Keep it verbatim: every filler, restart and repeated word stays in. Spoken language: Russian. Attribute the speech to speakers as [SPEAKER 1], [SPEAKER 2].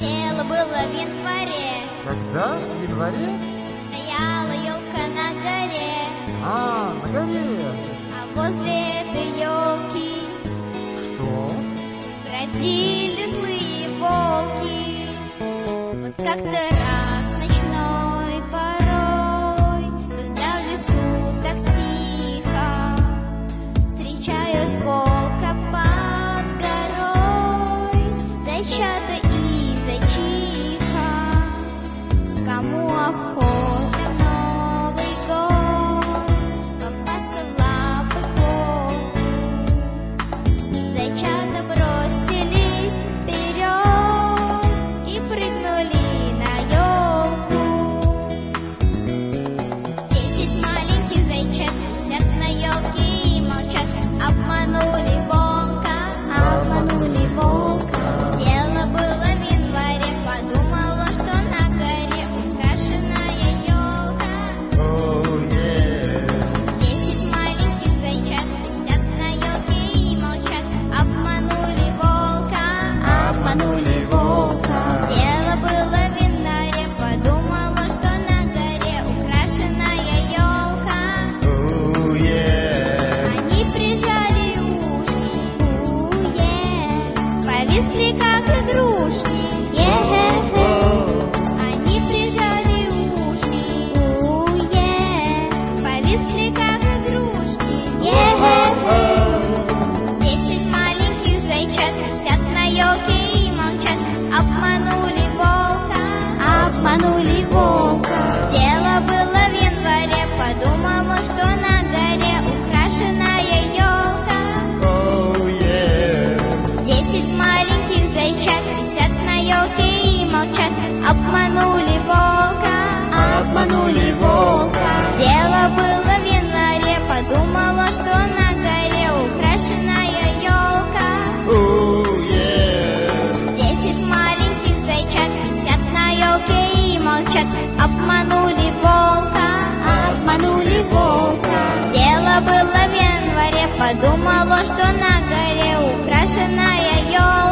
[SPEAKER 1] Дело было в январе.
[SPEAKER 2] Когда? В январе?
[SPEAKER 1] Стояла елка на горе.
[SPEAKER 2] А, на горе.
[SPEAKER 1] А возле этой елки
[SPEAKER 2] Что?
[SPEAKER 1] бродили злые волки. Вот как-то раз ночной порой, когда в лесу так тихо, встречают волка под горой, зайчата и зайчиха. Кому охота в Новый год попасться в лапы волку? Зайчата бросились вперед и прыгнули на елку. Десять маленьких зайчат сидят на елке и молчат. Обманули волка, обманули волка. Дело было в январе, подумал он, что на горе украшенная елка.
[SPEAKER 2] Oh, yeah.
[SPEAKER 1] Десять маленьких зайчат сидят на елке и молчат. Обманули волка, обманули волка. Дело было в январе, подумал он, что на горе украшенная елка.
[SPEAKER 2] Oh, yeah.
[SPEAKER 1] Они прижали ушки, у-е, повисли как игрушки, е-хе-хе. Они прижали ушки, у-е, повисли как игрушки, е-хе-хе. Десять маленьких зайчат сидят на елке и молчат. Обманули волка, обманули волка. Дело было в январе, подумал он, что на горе украшенная елка.
[SPEAKER 2] Oh, yeah.
[SPEAKER 1] Десять маленьких зайчат висят на елке и молчат. Обманули волка, обманули волка. Дело было в январе, подумал он, что на горе украшенная елка.
[SPEAKER 2] Oh, yeah.
[SPEAKER 1] Десять маленьких зайчат висят на елке и молчат. Обманули волка, обманули волка. Дело было в январе, подумал он, что на горе украшенная елка.